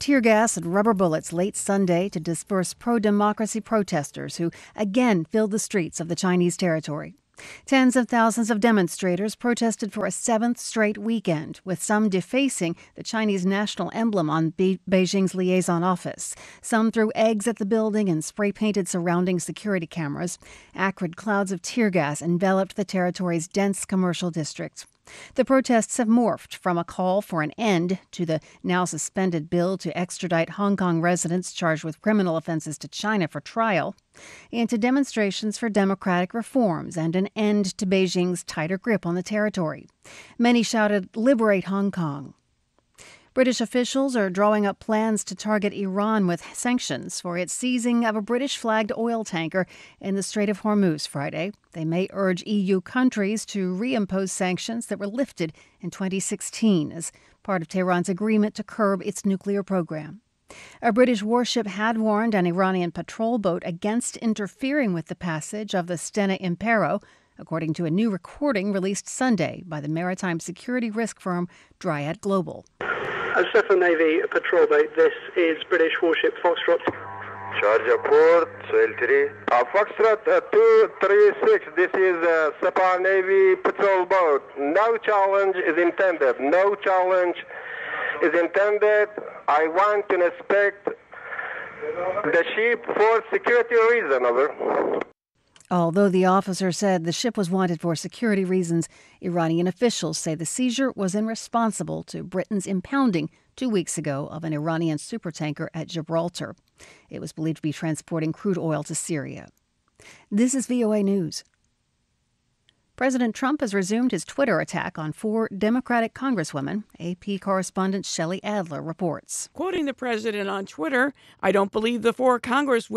tear gas and rubber bullets late Sunday to disperse pro-democracy protesters who again filled the streets of the Chinese territory. Tens of thousands of demonstrators protested for a seventh straight weekend, with some defacing the Chinese national emblem on Beijing's liaison office. Some threw eggs at the building and spray-painted surrounding security cameras. Acrid clouds of tear gas enveloped the territory's dense commercial district. The protests have morphed from a call for an end to the now suspended bill to extradite Hong Kong residents charged with criminal offenses to China for trial, into demonstrations for democratic reforms and an end to Beijing's tighter grip on the territory. Many shouted, "Liberate Hong Kong." British officials are drawing up plans to target Iran with sanctions for its seizing of a British-flagged oil tanker in the Strait of Hormuz Friday. They may urge EU countries to reimpose sanctions that were lifted in 2016 as part of Tehran's agreement to curb its nuclear program. A British warship had warned an Iranian patrol boat against interfering with the passage of the Stena Impero, according to a new recording released Sunday by the maritime security risk firm Dryad Global. Sheffield Navy patrol boat, this is British warship Foxtrot. Charger port, Soil 3. Foxtrot 236, this is Separ Navy patrol boat. No challenge is intended. No challenge is intended. I want to inspect the ship for security reason, over. Although the officer said the ship was wanted for security reasons, Iranian officials say the seizure was irresponsible to Britain's impounding 2 weeks ago of an Iranian supertanker at Gibraltar. It was believed to be transporting crude oil to Syria. This is VOA News. President Trump has resumed his Twitter attack on 4 Democratic congresswomen, AP correspondent Shelley Adler reports. Quoting the president on Twitter, "I don't believe the 4 congresswomen